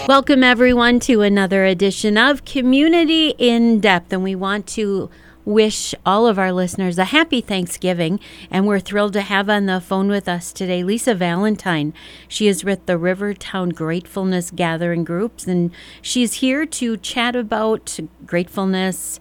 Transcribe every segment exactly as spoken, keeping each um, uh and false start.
Welcome, everyone, to another edition of Community in Depth, and we want to wish all of our listeners a happy Thanksgiving, and we're thrilled to have on the phone with us today Lisa Valentine. She is with the Rivertown Gratefulness Gathering Groups, and she's here to chat about gratefulness,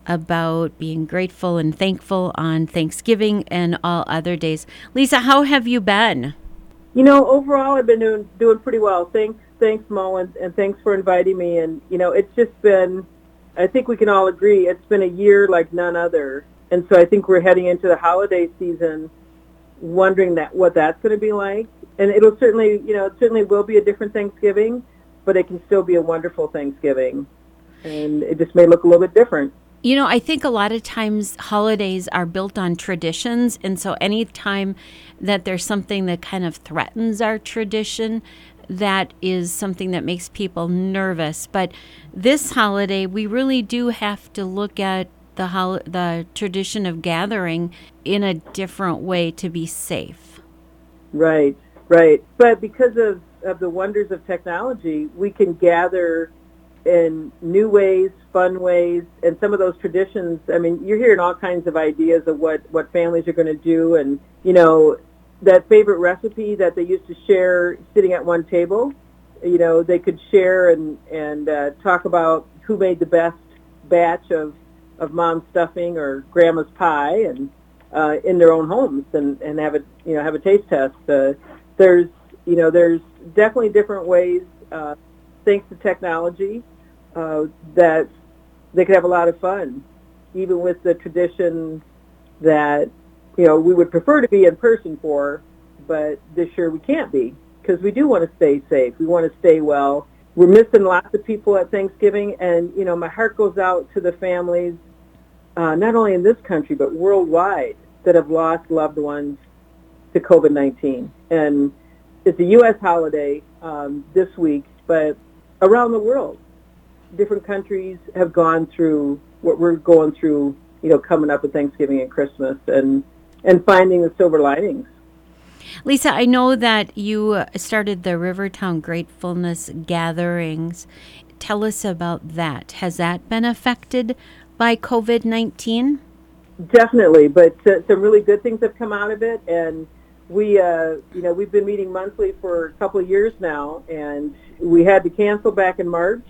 about being grateful and thankful on Thanksgiving and all other days. Lisa, how have you been? You know, overall, I've been doing doing pretty well. Thanks, thanks, Mo, and, and thanks for inviting me. And, you know, it's just been, I think we can all agree, it's been a year like none other. And so I think we're heading into the holiday season wondering that what that's going to be like. And it'll certainly, you know, it certainly will be a different Thanksgiving, but it can still be a wonderful Thanksgiving. And it just may look a little bit different. You know, I think a lot of times holidays are built on traditions. And so anytime that there's something that kind of threatens our tradition, that is something that makes people nervous. But this holiday, we really do have to look at the hol- the tradition of gathering in a different way to be safe. Right, right. But because of, of the wonders of technology, we can gather in new ways, fun ways, and some of those traditions, I mean, you're hearing all kinds of ideas of what, what families are going to do. And, you know, that favorite recipe that they used to share sitting at one table, you know, they could share and, and uh, talk about who made the best batch of, of mom's stuffing or grandma's pie and uh, in their own homes and, and have a, you know, have a taste test. Uh, there's, you know, there's definitely different ways, uh, thanks to technology, uh, that they could have a lot of fun, even with the tradition that, you know, we would prefer to be in person for, but this year we can't be because we do want to stay safe. We want to stay well. We're missing lots of people at Thanksgiving, and, you know, my heart goes out to the families, uh, not only in this country, but worldwide, that have lost loved ones to COVID nineteen. And it's a U S holiday um, this week, but around the world, different countries have gone through what we're going through, you know, coming up with Thanksgiving and Christmas, and, and finding the silver linings. Lisa, I know that you started the Rivertown Gratefulness Gatherings. Tell us about that. Has that been affected by COVID nineteen? Definitely, but uh, some really good things have come out of it, and we, uh, you know, we've been meeting monthly for a couple of years now, and we had to cancel back in March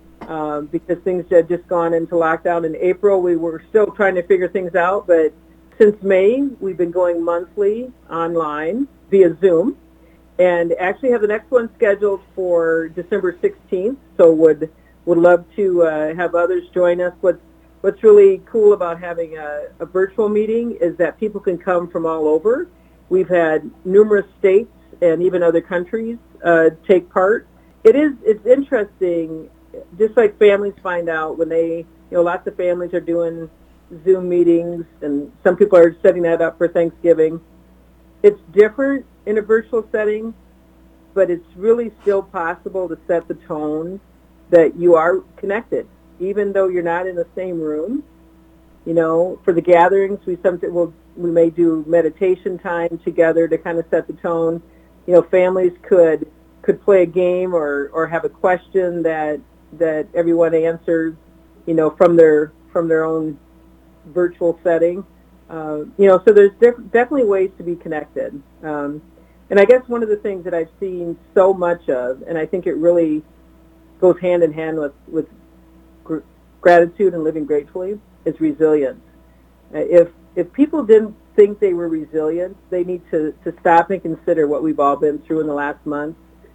um, because things had just gone into lockdown in April. We were still trying to figure things out, but since May, we've been going monthly online via Zoom, and actually have the next one scheduled for December sixteenth, so would would love to uh, have others join us. What's, what's really cool about having a, a virtual meeting is that people can come from all over. We've had numerous states and even other countries uh, take part. It is, it's interesting, just like families find out when they, you know, lots of families are doing Zoom meetings, and some people are setting that up for Thanksgiving. It's different in a virtual setting, but it's really still possible to set the tone that you are connected, even though you're not in the same room. You know, for the gatherings, we sometimes will we may do meditation time together to kind of set the tone. You know, families could could play a game or, or have a question that that everyone answers, you know, from their from their own virtual setting. Uh, you know, so there's def- definitely ways to be connected. Um, and I guess one of the things that I've seen so much of, and I think it really goes hand in hand with, with gr- gratitude and living gratefully, is resilience. Uh, if if people didn't think they were resilient, they need to, to stop and consider what we've all been through in the last month.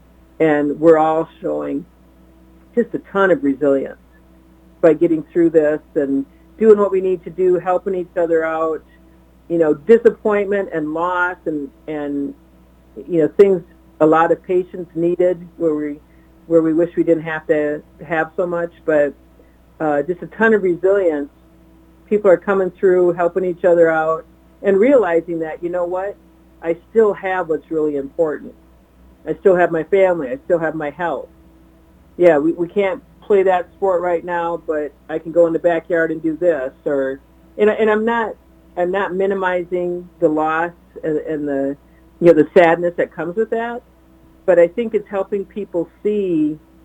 And we're all showing just a ton of resilience by getting through this and doing what we need to do, helping each other out. You know, disappointment and loss and, and you know, things, a lot of patience needed where we where we wish we didn't have to have so much, but uh, just a ton of resilience. People are coming through, helping each other out, and realizing that, you know what, I still have what's really important. I still have my family. I still have my health. Yeah, we, we can't play that sport right now, but I can go in the backyard and do this. Or, and, and I'm not, I'm not minimizing the loss and, and the, you know, the sadness that comes with that. But I think it's helping people see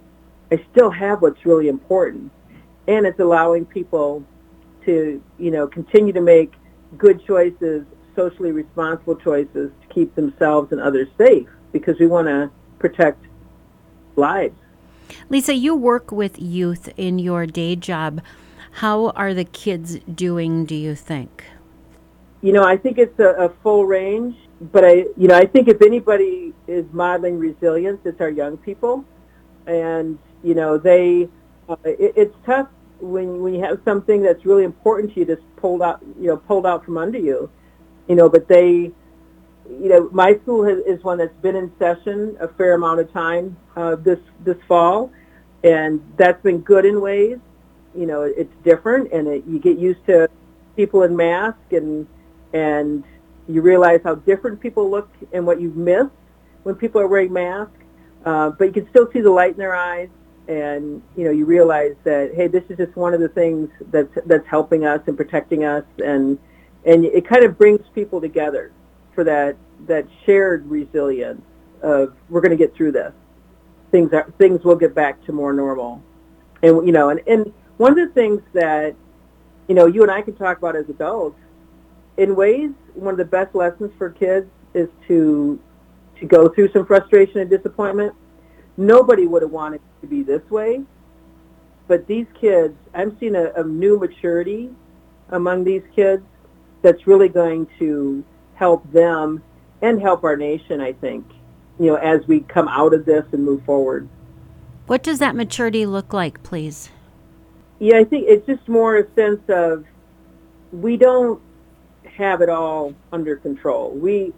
I still have what's really important. And it's allowing people to, you know, continue to make good choices, socially responsible choices to keep themselves and others safe, because we want to protect lives. Lisa, you work with youth in your day job. How are the kids doing, do you think? You know, I think it's a, a full range, but I, you know, I think if anybody is modeling resilience, it's our young people. And, you know, they, uh, it, it's tough when, when you have something that's really important to you just pulled out, you know, pulled out from under you, you know, but they, you know, my school has, is one that's been in session a fair amount of time uh, this this fall, and that's been good in ways. You know, it's different, and it, you get used to people in masks, and and you realize how different people look and what you've missed when people are wearing masks. Uh, but you can still see the light in their eyes, and you know, you realize that, hey, this is just one of the things that's that's helping us and protecting us, and and it kind of brings people together for that that shared resilience of, we're going to get through this. Things are, things will get back to more normal. And you know, and, and one of the things that, you know, you and I can talk about as adults, in ways, one of the best lessons for kids is to to go through some frustration and disappointment. Nobody would have wanted it to be this way, but these kids, I'm seeing a, a new maturity among these kids that's really going to help them and help our nation, I think, you know, as we come out of this and move forward. What does that maturity look like, please? Yeah, I think it's just more a sense of, we don't have it all under control. We,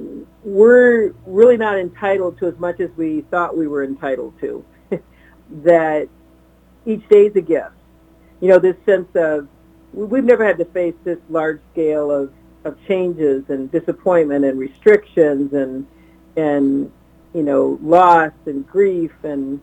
we're really not entitled to as much as we thought we were entitled to. That each day is a gift. You know, this sense of, we've never had to face this large scale of of changes and disappointment and restrictions and and you know, loss and grief, and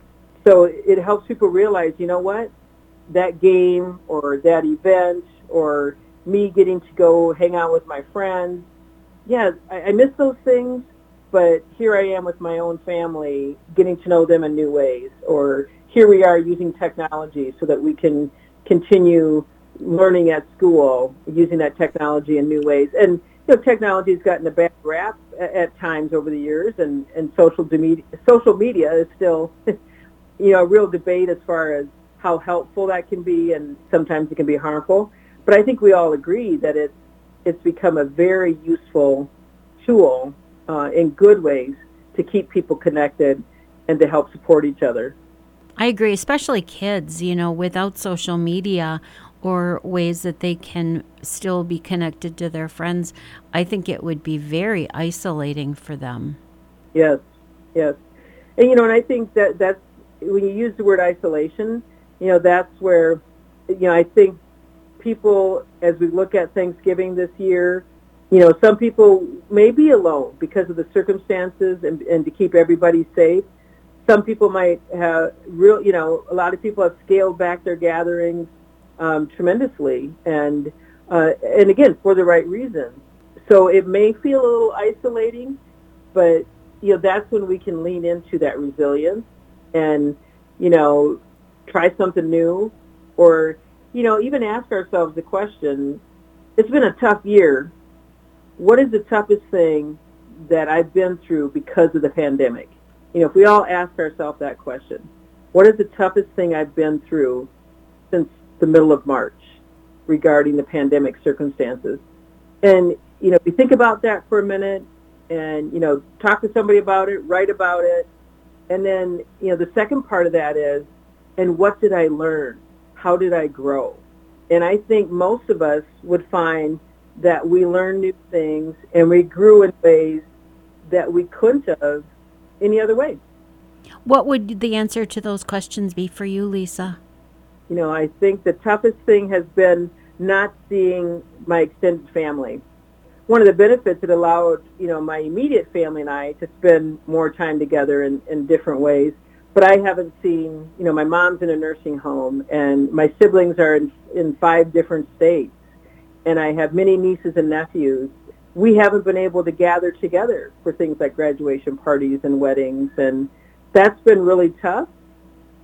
so it helps people realize, you know what, that game or that event or me getting to go hang out with my friends, yeah, I, I miss those things, but here I am with my own family, getting to know them in new ways, or here we are using technology so that we can continue learning at school, using that technology in new ways. And you know, technology has gotten a bad rap at, at times over the years, and, and social media, social media is still, you know, a real debate as far as how helpful that can be, and sometimes it can be harmful. But I think we all agree that it's it's become a very useful tool uh, in good ways to keep people connected and to help support each other. I agree, especially kids, you know, without social media or ways that they can still be connected to their friends, I think it would be very isolating for them. Yes, yes. And, you know, and I think that that's, when you use the word isolation, you know, that's where, you know, I think people, as we look at Thanksgiving this year, you know, some people may be alone because of the circumstances and, and to keep everybody safe. Some people might have real, you know, a lot of people have scaled back their gatherings um, tremendously, and uh, and again, for the right reasons. So it may feel a little isolating, but you know, that's when we can lean into that resilience and, you know, try something new, or, you know, even ask ourselves the question, it's been a tough year. What is the toughest thing that I've been through because of the pandemic? You know, if we all ask ourselves that question, what is the toughest thing I've been through since the middle of March regarding the pandemic circumstances? And, you know, if you think about that for a minute and, you know, talk to somebody about it, write about it. And then, you know, the second part of that is, and what did I learn? How did I grow? And I think most of us would find that we learned new things and we grew in ways that we couldn't have any other way. What would the answer to those questions be for you, Lisa? You know, I think the toughest thing has been not seeing my extended family. One of the benefits, it allowed, you know, my immediate family and I to spend more time together in, in different ways. But I haven't seen, you know, my mom's in a nursing home, and my siblings are in, in five different states, and I have many nieces and nephews. We haven't been able to gather together for things like graduation parties and weddings, and that's been really tough.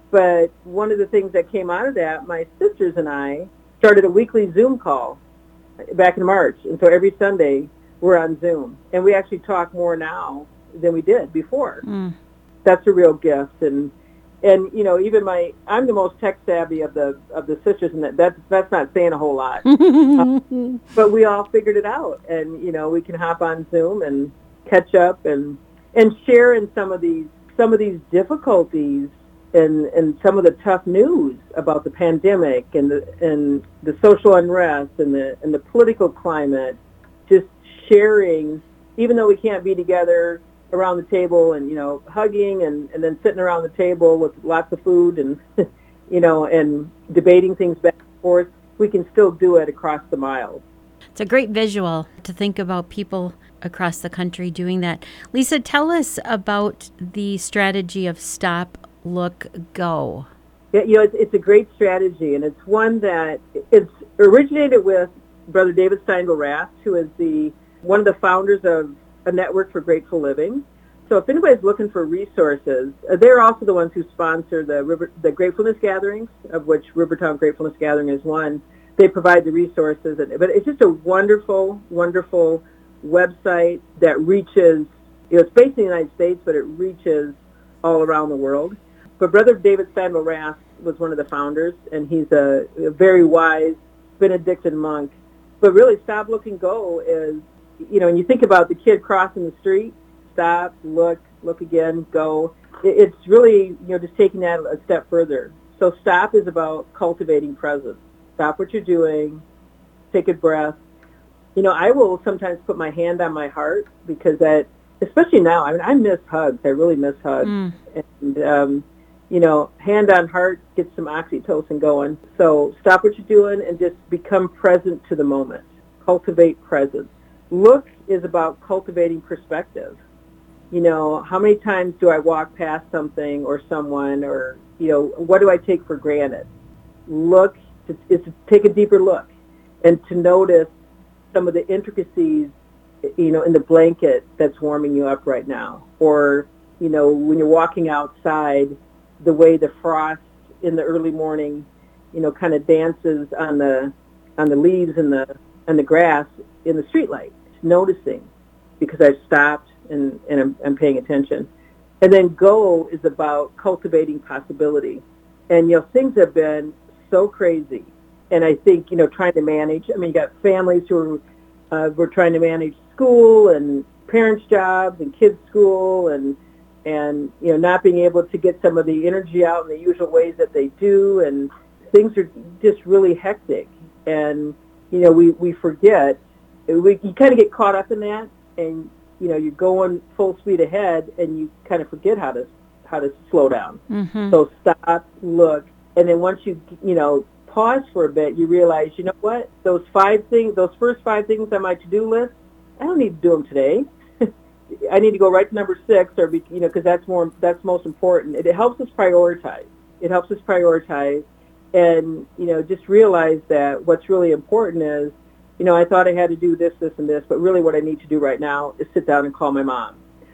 But one of the things that came out of that, my sisters and I started a weekly Zoom call back in March. And so every Sunday we're on Zoom. And we actually talk more now than we did before. Mm. That's a real gift. And, and you know, even my, I'm the most tech savvy of the of the sisters, and that, that's, that's not saying a whole lot. uh, but we all figured it out. And, you know, we can hop on Zoom and catch up and, and share in some of these, some of these difficulties and, and some of the tough news about the pandemic and the, and the social unrest and the, and the political climate, just sharing, even though we can't be together around the table and, you know, hugging and, and then sitting around the table with lots of food and, you know, and debating things back and forth, we can still do it across the miles. It's a great visual to think about people across the country doing that. Lisa, tell us about the strategy of Stop, Look, Go. Yeah, you know, it's, it's a great strategy, and it's one that it's originated with Brother David Steindl-Rast, who is the one of the founders of a network for grateful living. So if anybody's looking for resources, uh, they're also the ones who sponsor the river, the Gratefulness Gatherings, of which Rivertown Gratefulness Gathering is one. They provide the resources, and, but it's just a wonderful, wonderful website that reaches, you know, it's based in the United States, but it reaches all around the world. But Brother David Steindl-Rast was one of the founders, and he's a, a very wise Benedictine monk. But really, Stop, Look, and Go is, you know, when you think about the kid crossing the street, stop, look, look again, go. It, it's really, you know, just taking that a step further. So Stop is about cultivating presence. Stop what you're doing, take a breath. You know, I will sometimes put my hand on my heart because that, especially now, I mean, I miss hugs. I really miss hugs. Mm. And, um, you know, hand on heart, get some oxytocin going. So stop what you're doing and just become present to the moment. Cultivate presence. Look is about cultivating perspective. You know, how many times do I walk past something or someone, or, you know, what do I take for granted? Look is to take a deeper look and to notice some of the intricacies, you know, in the blanket that's warming you up right now. Or, you know, when you're walking outside, the way the frost in the early morning, you know, kind of dances on the on the leaves and the and the grass in the streetlight. Noticing, because I've stopped and, and I'm, I'm paying attention. And then Go is about cultivating possibility. And, you know, things have been so crazy. And I think, you know, trying to manage, I mean, you got families who are, uh, we're trying to manage school and parents' jobs and kids' school and, and, you know, not being able to get some of the energy out in the usual ways that they do. And things are just really hectic. And, you know, we, we forget, we, you kind of get caught up in that, and, you know, you're going full speed ahead, and you kind of forget how to how to slow down. Mm-hmm. So stop, look, and then once you, you know, pause for a bit, you realize, you know what, those five things, those first five things on my to-do list, I don't need to do them today. I need to go right to number six, or, be, you know, because that's more, that's most important. It, it helps us prioritize. It helps us prioritize, and, you know, just realize that what's really important is, you know, I thought I had to do this, this, and this, but really what I need to do right now is sit down and call my mom.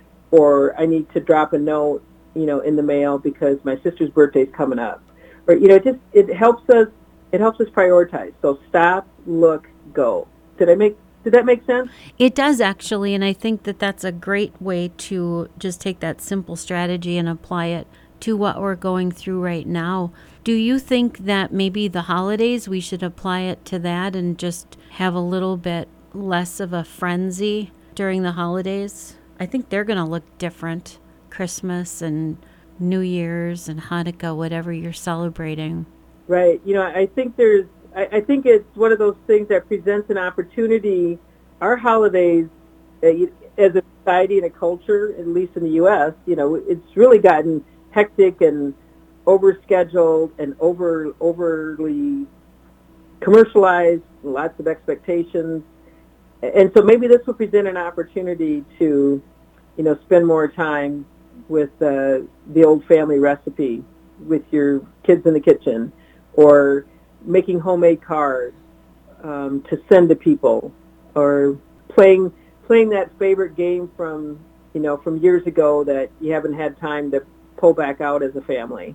Or I need to drop a note, you know, in the mail because my sister's birthday's coming up. Or, you know, it just, it helps us, it helps us prioritize. So stop, look, go. Did I make, did that make sense? It does, actually, and I think that that's a great way to just take that simple strategy and apply it to what we're going through right now. Do you think that maybe the holidays, we should apply it to that and just have a little bit less of a frenzy during the holidays? I think they're going to look different. Christmas and New Year's and Hanukkah, whatever you're celebrating. Right. You know, I think there's, I, I think it's one of those things that presents an opportunity. Our holidays, uh, as a society and a culture, at least in the U S, you know, it's really gotten hectic and overscheduled and over overly commercialized, lots of expectations. And so maybe this will present an opportunity to, you know, spend more time with uh, the old family recipe with your kids in the kitchen, or making homemade cards um, to send to people, or playing playing that favorite game from, you know, from years ago that you haven't had time to pull back out as a family.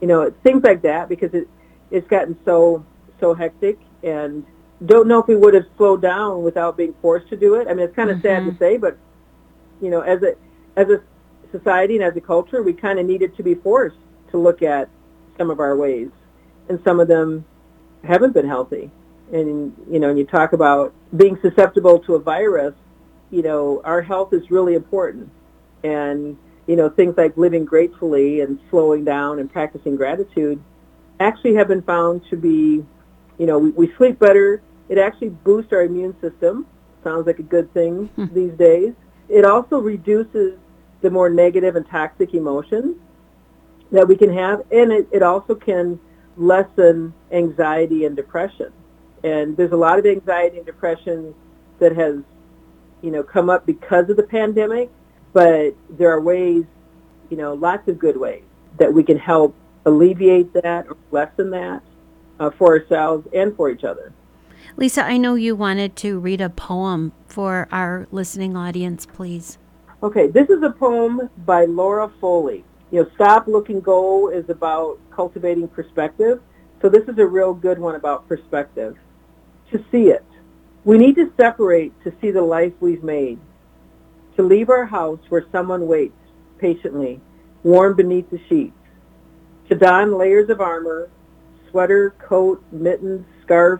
you know, things like that, because it, it's gotten so, so hectic, and don't know if we would have slowed down without being forced to do it. I mean, it's kind of Mm-hmm. sad to say, but, you know, as a, as a society and as a culture, we kind of needed to be forced to look at some of our ways, and some of them haven't been healthy. And, you know, and you talk about being susceptible to a virus, you know, our health is really important. And, you know, things like living gratefully and slowing down and practicing gratitude actually have been found to be, you know, we, we sleep better. It actually boosts our immune system. Sounds like a good thing Hmm. these days. It also reduces the more negative and toxic emotions that we can have, and it, it also can lessen anxiety and depression. And there's a lot of anxiety and depression that has, you know, come up because of the pandemic, but there are ways, you know, lots of good ways that we can help alleviate that or lessen that uh, for ourselves and for each other. Lisa, I know you wanted to read a poem for our listening audience, please. Okay, this is a poem by Laura Foley. You know, Stop, Look, and Go is about cultivating perspective. So this is a real good one about perspective. To see it. We need to separate to see the life we've made. To leave our house where someone waits patiently, warm beneath the sheets. To don layers of armor, sweater, coat, mittens, scarf.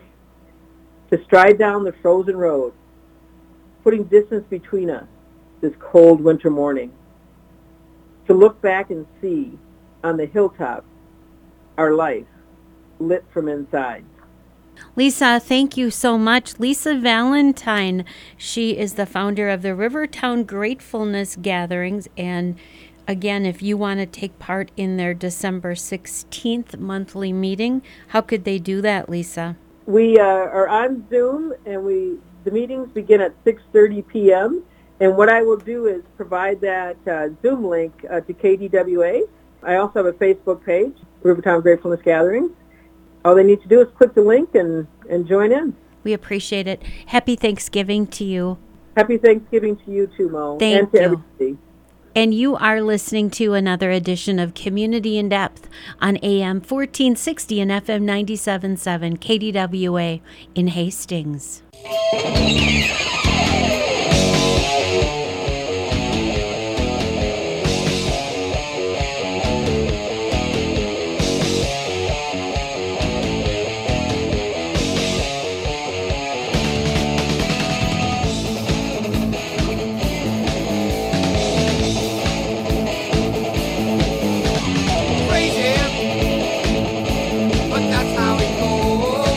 To stride down the frozen road, putting distance between us this cold winter morning. To look back and see on the hilltop our life lit from inside. Lisa, thank you so much. Lisa Valentine, she is the founder of the Rivertown Gratefulness Gatherings. And again, if you want to take part in their December sixteenth monthly meeting, how could they do that, Lisa? We uh, are on Zoom, and we the meetings begin at six thirty p.m. And what I will do is provide that uh, Zoom link uh, to K D W A. I also have a Facebook page, Rivertown Gratefulness Gatherings. All they need to do is click the link and, and join in. We appreciate it. Happy Thanksgiving to you. Happy Thanksgiving to you too, Mo. Thank and to you. everybody. And you are listening to another edition of Community in Depth on A M fourteen sixty and F M ninety-seven point seven K D W A in Hastings.